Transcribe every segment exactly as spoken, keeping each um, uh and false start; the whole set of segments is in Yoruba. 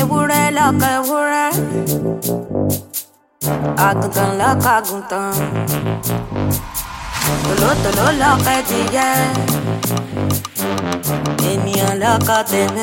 ewúrẹ́ lọ́kọ ewúrẹ́, àgùntàn lọ́kọ àgùntàn, tòlótòló lọ́kọ ẹdìyẹ, ènìyàn lọ́kọ tèmi.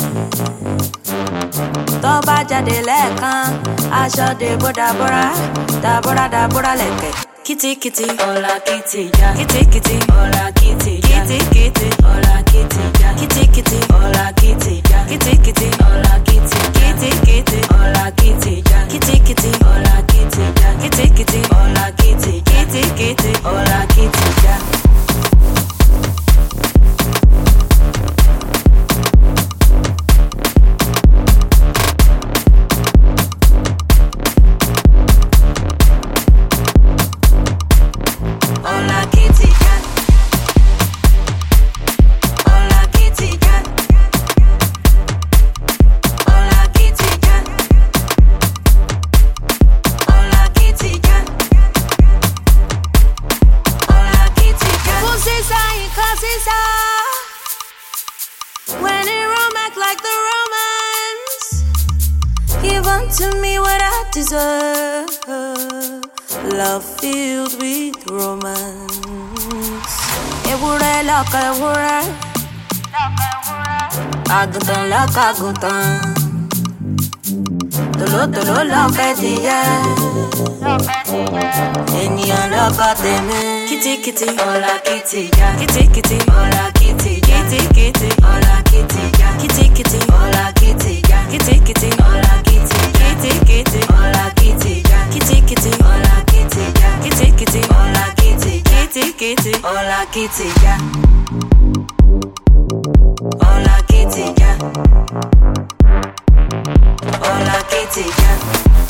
Tó bá jáde lẹ́ẹ̀kan, aṣọ dèbò dàbúrà, dàbúrà dàbúrà lẹ̀kẹ̀. Kìtìkìtì, ọ̀la kìtì já. Kìtìkìtì, ọ̀la kìtì já. Kìtìkìtì, ọ̀la kìtì já. Kìtìkìtì, ọ̀la kìtì já. Kìtìkìtì, ọ̀la kìtì já. Kìtìkìtì, ọ̀la kìtì já. Kìtìkìtì, ọ̀la kìtì já. Kìtìkìtì, ọ̀la kìtì já. Kìtìkìtì, ọ̀la kìtì já. When in Rome, act like the Romans. Give unto me what I deserve. Love filled with romance. Ewúrẹ́ lọ́kọ ewúrẹ́, àgùntàn lọ́kọ àgùntàn, tòlótòló lọ́kọ ẹdìyẹ, ènìyàn lọ́kọ tèmi. Kìtìkìtì, ọ̀la kìtì já. Kìtìkìtì, ọ̀la kìtì já. Kìtìkìtì, ọ̀la kìtì já. Kìtìkìtì, ọ̀la kìtì já. Kìtìkìtì, ọ̀la kìtì já. Kìtìkìtì, ọ̀la kìtì já. Kìtìkìtì, ọ̀la kìtì já. Kìtìkìtì, ọ̀la kìtì já. Kìtìkìtì, ọ̀la kìtì já. Ọ̀la kìtì já. Ọ̀la kìtì já.